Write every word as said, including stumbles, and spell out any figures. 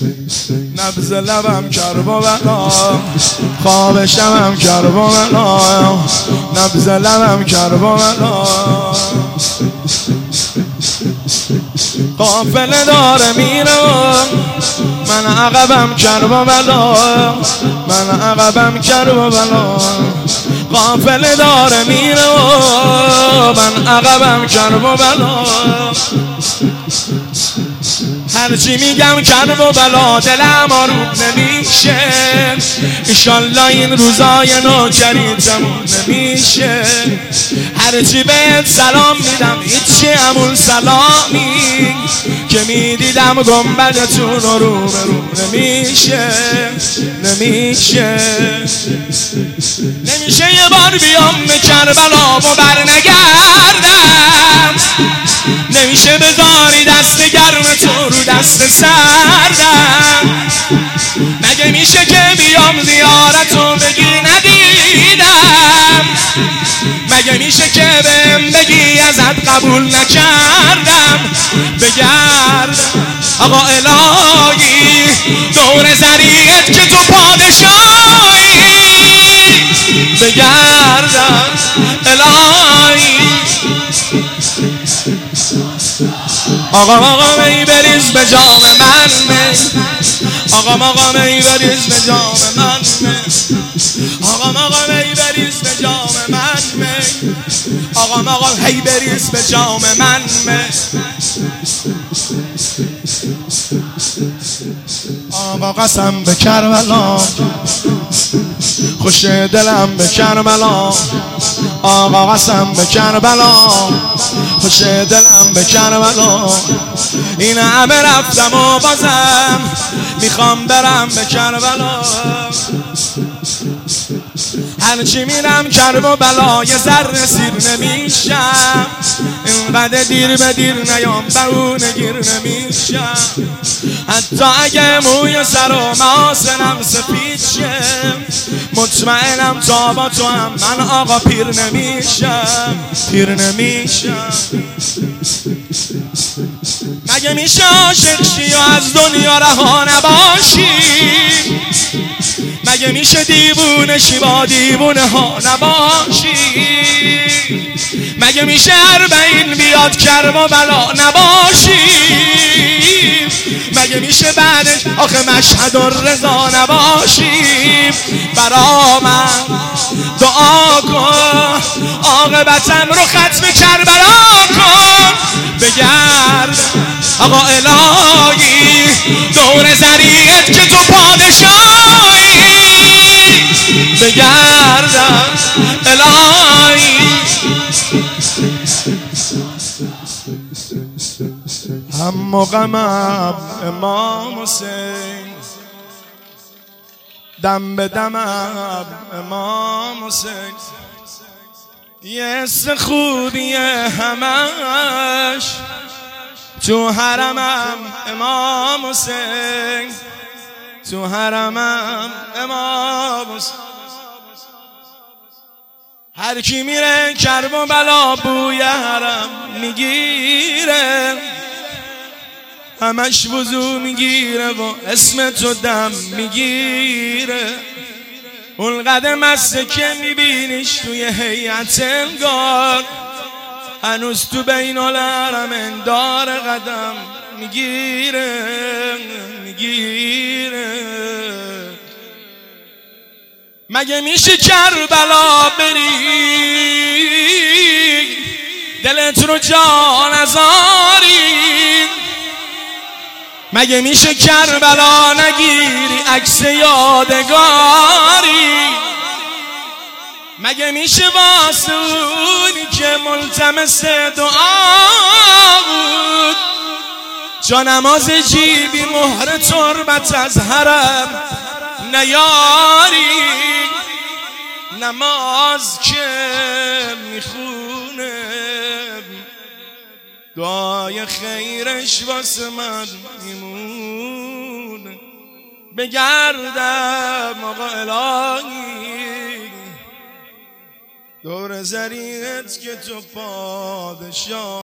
نبض لبم کربلا، خواب شبم کربلا، نبض لبم کربلا. قافله داره میره من عقبم کربلا، من عقبم کربلا. قافله داره میره من عقبم کربلا. هرچی میگم کربلا دلم آروم نمیشه، ایشالله این روزای نوکری تموم نمیشه. هرچی بهت سلام میدم هیچی همون سلامی که میدیدم گنبدتون رو رو نمیشه، نمیشه. نمیشه یه بار بیام به کربلا و بر نگردم، نمیشه بذاری دست گرم تو رو دست سردم. مگه میشه که بیام زیارتو بگی ندیدم، مگه میشه که بهم بگی ازت قبول نکردم. بگرد آقا الهی دور زریعت که تو پادشاهی، بگردم الهی. آقا آقا می بریز به جام من می، آقا آقا می بریز به جام من می، آقا آقا می بریز به جام من می، آقا آقا هی بریز به جام من می. آقا قسم به کربلا، خوش دلم به کربلا. آقا قسم به کربلا، خوش دلم به کربلا. این همه رفتم و بازم میخوام برم به کربلا. هرچی میرم کرب و بلا یه ذره سیر نمیشم، اینقدر دیر به دیر نیام بهونه گیر نمیشم. حتی اگه موی سر و محاسنم سفید شه، مطمئنم تا با تو هم من آقا پیر نمیشم، پیر نمیشم. مگه میشه عاشق شی و از دنیا رها نباشی، مگه میشه دیوونه شی با دیوونه ها نباشی، مگه میشه اربعین بیاد کرب و بلا نباشی، مگه میشه بعدش آخه مشهد الرضا نباشی. برا من دعا کن عاقبتم رو ختم کربلا کن. بگرد آقا الهی دور زریعت که تو پادشاهی، بگردم الهی. هم و غمم امام حسین، دم به دمم امام حسین. یه حس خوبیه همش تو حرمم امام حسین، تو حرمم امام حسین. هر کی میره کرب و بلا بوی حرم میگیره، همش وضو میگیره و اسم تو دم میگیره. اون قدم است که میبینیش توی هیئت انگار، هنوز تو بین الحرمین داره قدم میگیره، میگیره. مگه میشه کربلا بری دلت رو جا نذاری، مگه میشه کربلا نگیری عکس یادگاری، مگه میشه واسه اونی که ملتمس دعا بود جا نماز جیبی مهر تربت از حرم نیاری، نماز که میخونه دعای خیرش واسه من میمونه. بگردم آقا الهی دور زریعت که تو پادشاه